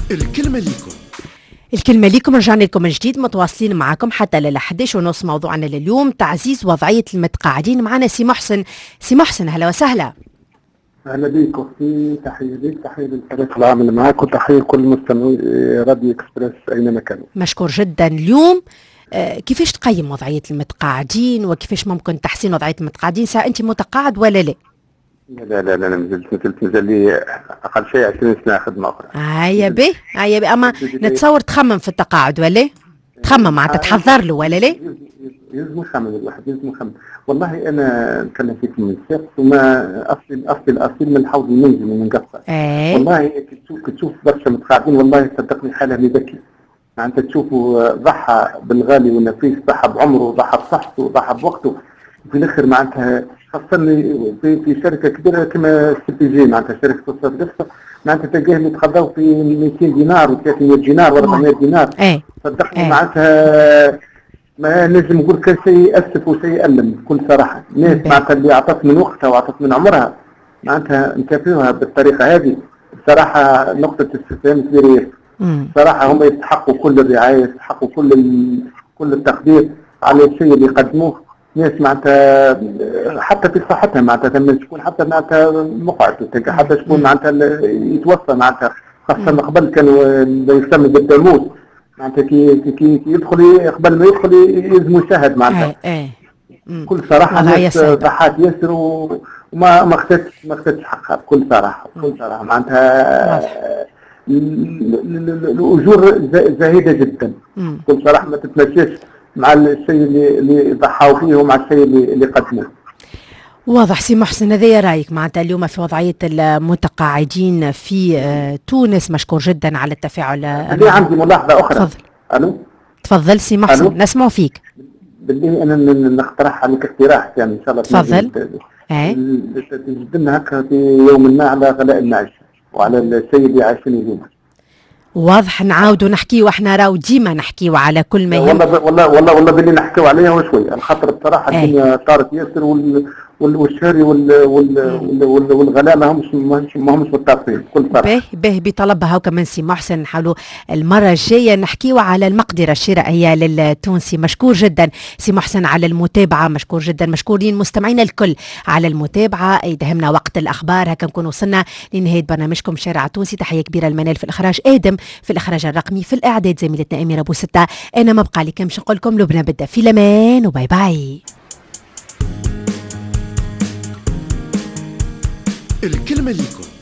الكلمة ليكم. الكلمة ليكم، رجعنا لكم من جديد متواصلين معكم حتى لل 11:30. موضوعنا لليوم تعزيز وضعية المتقاعدين. معنا سي محسن. سي محسن، هلا وسهلا. اهلا بيك اختي، تحيه ليك، تحيه للفريق العامل معك، وتحيه لكل مستمعي راديو اكسبريس اينما كانوا. مشكور جدا. اليوم كيفاش تقيم وضعية المتقاعدين وكيفاش ممكن تحسين وضعية المتقاعدين؟ سواء انت متقاعد ولا لا؟ لا انا مازال لي اقل شيء 20 سنه خدمه اخرى. هيا بي اما نتصور تخمم في التقاعد ولا تخمم معناتها تحضر له ولا لا؟ يلزم يخمم الواحد، يلزم يخمم. والله انا نتكلم فيك من السابق، وما اصلي من الحوض المنزلي من قصه. والله كي تشوف برشا متقاعدين، والله صدقني حاله مبكي. معناتها تشوفوا ضحى بالغالي والنفيس، ضحى بعمره، ضحى بصحته، ضحى بوقته، في الاخر معناتها خاصة في شركة كبيرة كما CPG، معناتها شركة اتصالات قصة، معناتها تلقاهم يتقاضوا في 200 دينار و300 دينار و400 دينار. صدقني معناتها ما نجم نقول كان شيء يأسف وشيء يألم بكل صراحة. الناس معناتها اللي أعطت من وقتها وأعطت من عمرها معناتها نكافئوها بالطريقة هذه، بصراحة نقطة استفهام كبيرة. صراحة هم يستحقوا كل الرعاية، يستحقوا كل التقدير على الشيء اللي قدموه. ناس معناتها حتى في صحتها معناتها ثم شكون حتى معناتها مقعد، حتى شكون معناتها يتوفى معناتها، خاصة قبل كانوا يسمى بالتموت، معناتها كي يدخل قبل ما يدخل يلزم يشاهد معناتها. بكل صراحة ناس ضحات ياسر وما خدتش حقها بكل صراحة. معناتها الأجور زاهدة جدا بكل صراحة، ما تتمشاش مع الشيء اللي ضحوا فيه ومع الشيء اللي قدموه. واضح سي محسن، هذا رايك معناتها اليوم في وضعية المتقاعدين في تونس. مشكور جدا على التفاعل. اللي عندي ملاحظة أخرى. تفضل. ألو. تفضل سي محسن، نسمع فيك. بالله أنا نقترح عليك اقتراح يعني إن شاء الله. تفضل. تجد لنا هكا في يوم ما على غلاء المعيشة وعلى الشيء اللي عايشين اليوم. واضح نعاودوا نحكيو، احنا راو ديما نحكيو على كل ما والله باللي نحكيو عليها وشوي، الخاطر بصراحه الدنيا طارت ياسر والشهري والغلاء ما همش متفقين بكل صراحه. به بطلبها وكمان سي محسن نحاولوا المره الجايه نحكيو على المقدره الشرائيه للتونسي. مشكور جدا سي محسن على المتابعه، مشكور جدا. مشكورين مستمعينا الكل على المتابعه. يدهمنا وقت الاخبار، هكا نكون وصلنا لنهايه برنامجكم شارع تونسي. تحيه كبيره المنال في الاخراج، ادم في الاخراج الرقمي، في الاعداد زميلتنا اميره ابو سته. انا ما بقى لي كم نقول لكم لبنى بدأ في الامان وباي باي. الكلمة ليكم.